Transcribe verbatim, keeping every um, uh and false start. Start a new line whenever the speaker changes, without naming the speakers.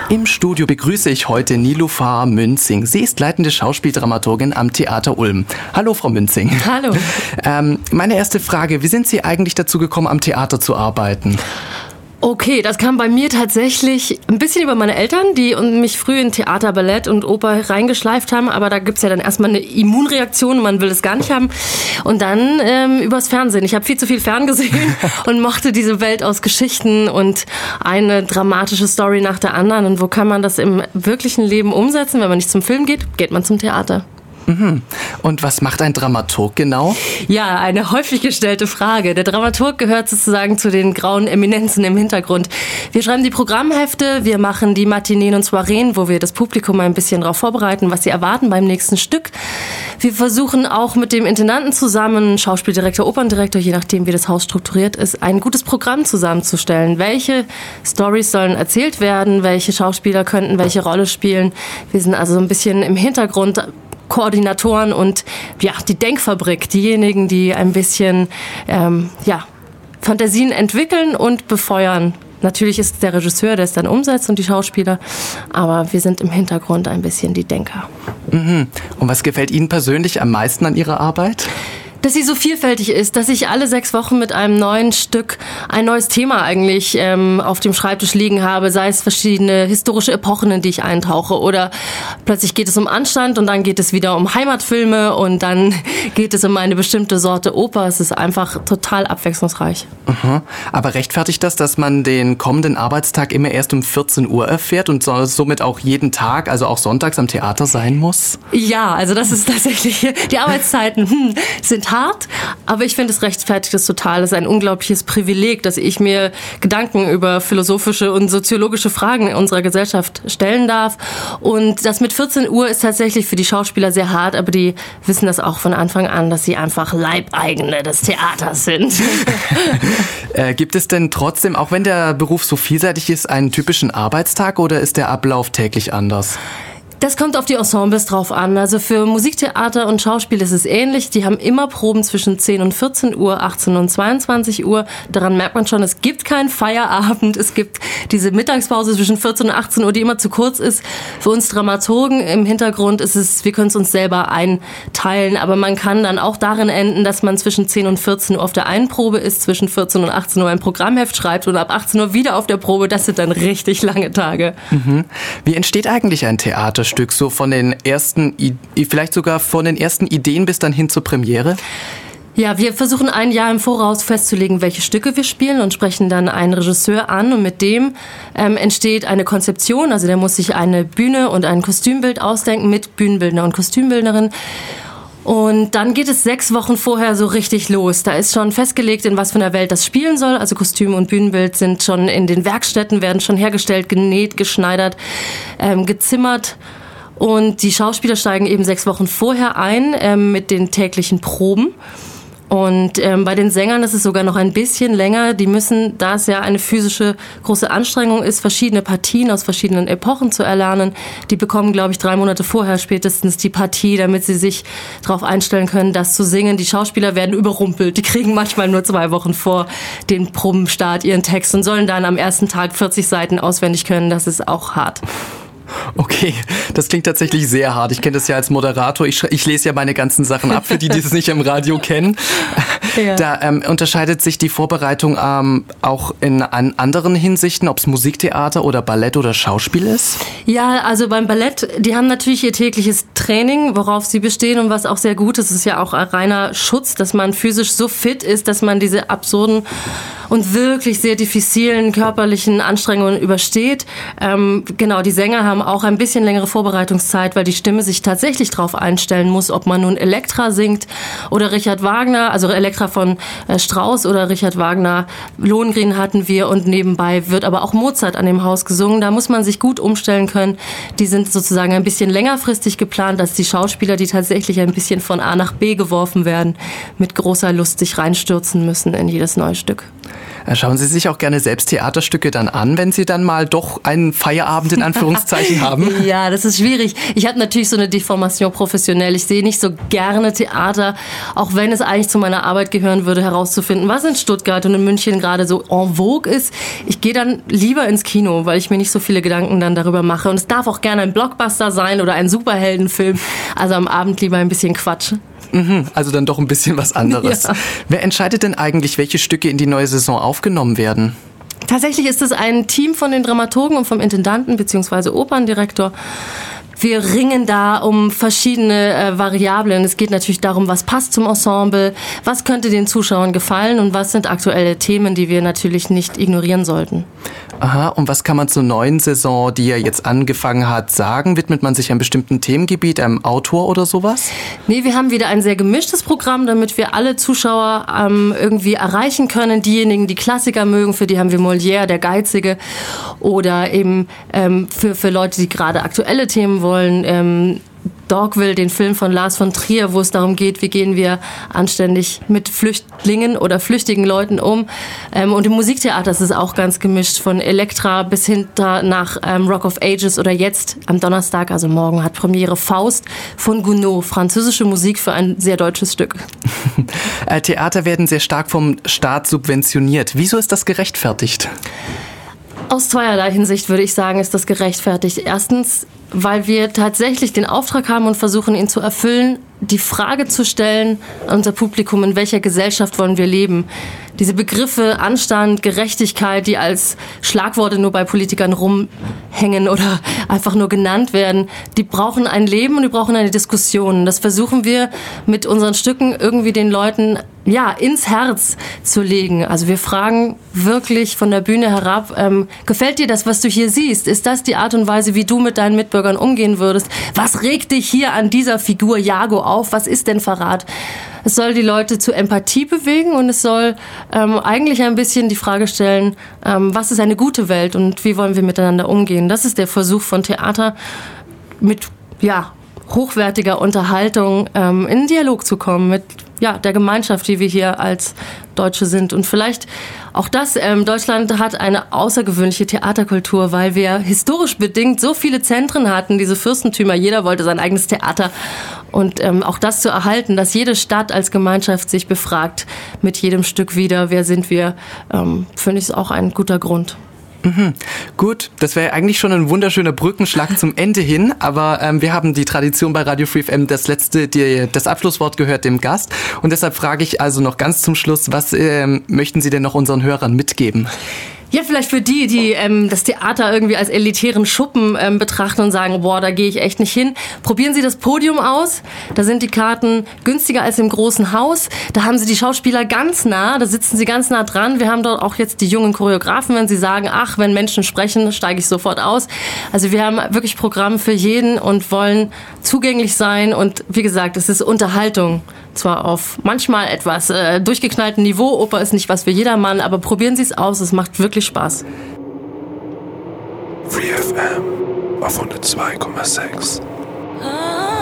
Im Studio begrüße ich heute Nilüfer Münzing. Sie ist leitende Schauspieldramaturgin am Theater Ulm. Hallo, Frau Münzing.
Hallo.
Ähm, meine erste Frage, wie sind Sie eigentlich dazu gekommen, am Theater zu arbeiten?
Okay, das kam bei mir tatsächlich ein bisschen über meine Eltern, die mich früh in Theater, Ballett und Oper reingeschleift haben. Aber da gibt's ja dann erstmal eine Immunreaktion, man will es gar nicht haben. Und dann ähm, übers Fernsehen. Ich habe viel zu viel ferngesehen und mochte diese Welt aus Geschichten und eine dramatische Story nach der anderen. Und wo kann man das im wirklichen Leben umsetzen? Wenn man nicht zum Film geht, geht man zum Theater.
Mhm. Und was macht ein Dramaturg genau?
Ja, eine häufig gestellte Frage. Der Dramaturg gehört sozusagen zu den grauen Eminenzen im Hintergrund. Wir schreiben die Programmhefte, wir machen die Matineen und Soireen, wo wir das Publikum ein bisschen darauf vorbereiten, was sie erwarten beim nächsten Stück. Wir versuchen auch mit dem Intendanten zusammen, Schauspieldirektor, Operndirektor, je nachdem wie das Haus strukturiert ist, ein gutes Programm zusammenzustellen. Welche Storys sollen erzählt werden, welche Schauspieler könnten welche Rolle spielen. Wir sind also so ein bisschen im Hintergrund Koordinatoren und ja, die Denkfabrik, diejenigen, die ein bisschen ähm, ja, Fantasien entwickeln und befeuern. Natürlich ist der Regisseur, der es dann umsetzt und die Schauspieler, aber wir sind im Hintergrund ein bisschen die Denker.
Mhm. Und was gefällt Ihnen persönlich am meisten an Ihrer Arbeit?
Dass sie so vielfältig ist, dass ich alle sechs Wochen mit einem neuen Stück ein neues Thema eigentlich ähm, auf dem Schreibtisch liegen habe, sei es verschiedene historische Epochen, in die ich eintauche, oder plötzlich geht es um Anstand und dann geht es wieder um Heimatfilme und dann geht es um eine bestimmte Sorte Oper. Es ist einfach total abwechslungsreich.
Mhm. Aber rechtfertigt das, dass man den kommenden Arbeitstag immer erst um vierzehn Uhr erfährt und somit auch jeden Tag, also auch sonntags am Theater sein muss?
Ja, also das ist tatsächlich, die Arbeitszeiten hm, sind hart, aber ich finde, es rechtfertigt es total. Es ist ein unglaubliches Privileg, dass ich mir Gedanken über philosophische und soziologische Fragen in unserer Gesellschaft stellen darf. Und das mit vierzehn Uhr ist tatsächlich für die Schauspieler sehr hart, aber die wissen das auch von Anfang an, dass sie einfach Leibeigene des Theaters sind.
äh, gibt es denn trotzdem, auch wenn der Beruf so vielseitig ist, einen typischen Arbeitstag oder ist der Ablauf täglich anders?
Das kommt auf die Ensembles drauf an. Also für Musiktheater und Schauspiel ist es ähnlich. Die haben immer Proben zwischen zehn und vierzehn Uhr, achtzehn und zweiundzwanzig Uhr. Daran merkt man schon, es gibt keinen Feierabend. Es gibt diese Mittagspause zwischen vierzehn und achtzehn Uhr, die immer zu kurz ist. Für uns Dramaturgen im Hintergrund ist es, wir können es uns selber einteilen. Aber man kann dann auch darin enden, dass man zwischen zehn und vierzehn Uhr auf der einen Probe ist, zwischen vierzehn und achtzehn Uhr ein Programmheft schreibt und ab achtzehn Uhr wieder auf der Probe. Das sind dann richtig lange Tage.
Mhm. Wie entsteht eigentlich ein Theaterstück? So von den ersten, vielleicht sogar von den ersten Ideen bis dann hin zur Premiere?
Ja, wir versuchen ein Jahr im Voraus festzulegen, welche Stücke wir spielen und sprechen dann einen Regisseur an und mit dem ähm, entsteht eine Konzeption. Also der muss sich eine Bühne und ein Kostümbild ausdenken mit Bühnenbildner und Kostümbildnerin. Und dann geht es sechs Wochen vorher so richtig los. Da ist schon festgelegt, in was für einer Welt das spielen soll. Also Kostüm und Bühnenbild sind schon in den Werkstätten, werden schon hergestellt, genäht, geschneidert, ähm, gezimmert. Und die Schauspieler steigen eben sechs Wochen vorher ein ähm, mit den täglichen Proben. Und ähm, bei den Sängern ist es sogar noch ein bisschen länger. Die müssen, da es ja eine physische große Anstrengung ist, verschiedene Partien aus verschiedenen Epochen zu erlernen. Die bekommen, glaube ich, drei Monate vorher spätestens die Partie, damit sie sich darauf einstellen können, das zu singen. Die Schauspieler werden überrumpelt. Die kriegen manchmal nur zwei Wochen vor den Probenstart ihren Text und sollen dann am ersten Tag vierzig Seiten auswendig können. Das ist auch hart.
Okay, das klingt tatsächlich sehr hart. Ich kenne das ja als Moderator. Ich, ich lese ja meine ganzen Sachen ab, für die, die das nicht im Radio kennen. Ja. Da ähm, unterscheidet sich die Vorbereitung ähm, auch in an anderen Hinsichten, ob es Musiktheater oder Ballett oder Schauspiel ist?
Ja, also beim Ballett, die haben natürlich ihr tägliches Training, worauf sie bestehen und was auch sehr gut ist. Es ist ja auch ein reiner Schutz, dass man physisch so fit ist, dass man diese absurden und wirklich sehr diffizilen körperlichen Anstrengungen übersteht. Ähm, genau, die Sänger haben auch ein bisschen längere Vorbereitungszeit, weil die Stimme sich tatsächlich darauf einstellen muss, ob man nun Elektra singt oder Richard Wagner, also Elektra von äh, Strauss oder Richard Wagner. Lohengrin hatten wir und nebenbei wird aber auch Mozart an dem Haus gesungen. Da muss man sich gut umstellen können. Die sind sozusagen ein bisschen längerfristig geplant als die Schauspieler, die tatsächlich ein bisschen von A nach B geworfen werden, mit großer Lust sich reinstürzen müssen in jedes neue Stück.
Schauen Sie sich auch gerne selbst Theaterstücke dann an, wenn Sie dann mal doch einen Feierabend in Anführungszeichen haben?
Ja, das ist schwierig. Ich habe natürlich so eine Deformation professionell. Ich sehe nicht so gerne Theater, auch wenn es eigentlich zu meiner Arbeit gehören würde, herauszufinden, was in Stuttgart und in München gerade so en vogue ist. Ich gehe dann lieber ins Kino, weil ich mir nicht so viele Gedanken dann darüber mache. Und es darf auch gerne ein Blockbuster sein oder ein Superheldenfilm. Also am Abend lieber ein bisschen Quatsch.
Also dann doch ein bisschen was anderes. Ja. Wer entscheidet denn eigentlich, welche Stücke in die neue Saison aufgenommen werden?
Tatsächlich ist es ein Team von den Dramaturgen und vom Intendanten bzw. Operndirektor. Wir ringen da um verschiedene äh, Variablen. Es geht natürlich darum, was passt zum Ensemble, was könnte den Zuschauern gefallen und was sind aktuelle Themen, die wir natürlich nicht ignorieren sollten.
Aha, und was kann man zur neuen Saison, die ja jetzt angefangen hat, sagen? Widmet man sich einem bestimmten Themengebiet, einem Autor oder sowas?
Nee, wir haben wieder ein sehr gemischtes Programm, damit wir alle Zuschauer ähm, irgendwie erreichen können. Diejenigen, die Klassiker mögen, für die haben wir Molière, der Geizige. Oder eben ähm, für, für Leute, die gerade aktuelle Themen wollen, ähm, Dogville, den Film von Lars von Trier, wo es darum geht, wie gehen wir anständig mit Flüchtlingen oder flüchtigen Leuten um. Ähm, und im Musiktheater ist es auch ganz gemischt, von Elektra bis hinter nach ähm, Rock of Ages oder jetzt am Donnerstag, also morgen, hat Premiere Faust von Gounod, französische Musik für ein sehr deutsches Stück.
Theater werden sehr stark vom Staat subventioniert. Wieso ist das gerechtfertigt?
Aus zweierlei Hinsicht würde ich sagen, ist das gerechtfertigt. Erstens, weil wir tatsächlich den Auftrag haben und versuchen, ihn zu erfüllen, die Frage zu stellen an unser Publikum, in welcher Gesellschaft wollen wir leben. Diese Begriffe Anstand, Gerechtigkeit, die als Schlagworte nur bei Politikern rumhängen oder einfach nur genannt werden, die brauchen ein Leben und die brauchen eine Diskussion. Das versuchen wir mit unseren Stücken irgendwie den Leuten ja, ins Herz zu legen. Also wir fragen wirklich von der Bühne herab, ähm, gefällt dir das, was du hier siehst? Ist das die Art und Weise, wie du mit deinen Mitbürgern umgehen würdest? Was regt dich hier an dieser Figur Jago auf? Was ist denn Verrat? Es soll die Leute zu Empathie bewegen und es soll ähm, eigentlich ein bisschen die Frage stellen, ähm, was ist eine gute Welt und wie wollen wir miteinander umgehen? Das ist der Versuch von Theater, mit ja, hochwertiger Unterhaltung ähm, in Dialog zu kommen mit ja, der Gemeinschaft, die wir hier als Deutsche sind. Und vielleicht auch das, ähm, Deutschland hat eine außergewöhnliche Theaterkultur, weil wir historisch bedingt so viele Zentren hatten, diese Fürstentümer, jeder wollte sein eigenes Theater. Und ähm, auch das zu erhalten, dass jede Stadt als Gemeinschaft sich befragt mit jedem Stück wieder, wer sind wir, ähm, finde ich, ist auch ein guter Grund.
Mhm. Gut, das wäre eigentlich schon ein wunderschöner Brückenschlag zum Ende hin, aber ähm, wir haben die Tradition bei Radio Free F M, das letzte, die, das Abschlusswort gehört dem Gast und deshalb frage ich also noch ganz zum Schluss, was ähm, möchten Sie denn noch unseren Hörern mitgeben?
Ja, vielleicht für die, die ähm, das Theater irgendwie als elitären Schuppen ähm, betrachten und sagen, boah, da gehe ich echt nicht hin. Probieren Sie das Podium aus. Da sind die Karten günstiger als im großen Haus. Da haben Sie die Schauspieler ganz nah, da sitzen Sie ganz nah dran. Wir haben dort auch jetzt die jungen Choreografen, wenn Sie sagen, ach, wenn Menschen sprechen, steige ich sofort aus. Also wir haben wirklich Programm für jeden und wollen zugänglich sein. Und wie gesagt, es ist Unterhaltung. Zwar auf manchmal etwas äh, durchgeknalltem Niveau. Oper ist nicht was für jedermann, aber probieren Sie es aus. Es macht wirklich Spaß.
Free F M auf hundertzwei Komma sechs.